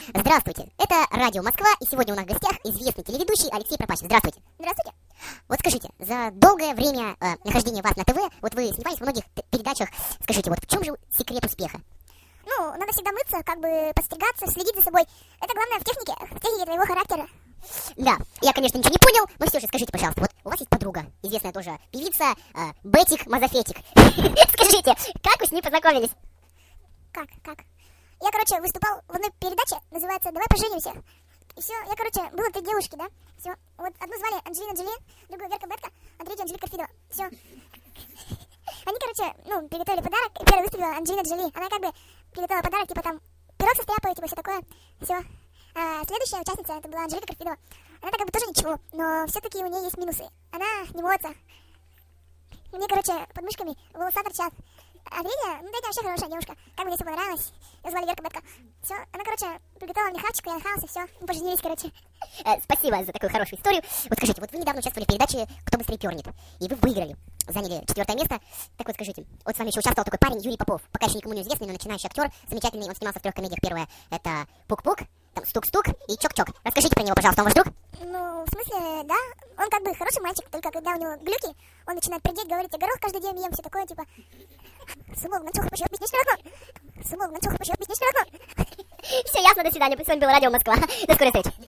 Здравствуйте, это Радио Москва, и сегодня у нас в гостях известный телеведущий Алексей Пропащин. Здравствуйте. Здравствуйте. Вот скажите, за долгое время нахождения вас на ТВ, вот вы снимались в многих передачах, скажите, вот в чем же секрет успеха? Ну, надо всегда мыться, как бы подстригаться, следить за собой. Это главное в технике твоего характера. Да, я, конечно, ничего не понял, но все же скажите, пожалуйста, вот у вас есть подруга, известная тоже певица, Бетик Мазафетик. Скажите, как вы с ней познакомились? Как? Я, выступал в одной передаче, называется «Давай поженимся». И все, было 3 девушки, да? Все, вот одну звали Анджелина Джоли, другую Верка Бетка, а третью Анжелика Фидова. Все. Они, приготовили подарок, и первой выступила Анджелина Джоли. Она приготовила подарок, типа там пирог со стряпой, типа все такое. Все. А следующая участница, это была Анжелика Карфидова. Она тоже ничего, но все-таки у нее есть минусы. Она не моется. Мне, под мышками волоса торчат. А третья вообще хорошая девушка. Как бы мне все понравилось. Ее звали Верка Бетка. Все, она, приготовила мне хавчик, я нахался, все. Мы поженились, Спасибо за такую хорошую историю. Вот скажите, вот вы недавно участвовали в передаче «Кто быстрее пернет», и вы выиграли, заняли 4-е место. Так вот скажите, вот с вами еще участвовал такой парень Юрий Попов, пока еще никому не известный, но начинающий актер, замечательный, он снимался в 3 комедиях. Первая — это «Пук-пук», там «Стук-стук» и «Чок-чок». Расскажите про него, пожалуйста, он ваш друг? Ну, в смысле, да, он хороший мальчик, только когда у него глюки, он начинает пердеть, говорить: я горох каждый день ем, все такое, типа... Сумок, начал почему бесничный окно. Сумок, начал почему бесничный окно. Все ясно, до свидания. С вами был Радио Москва. До скорой встречи.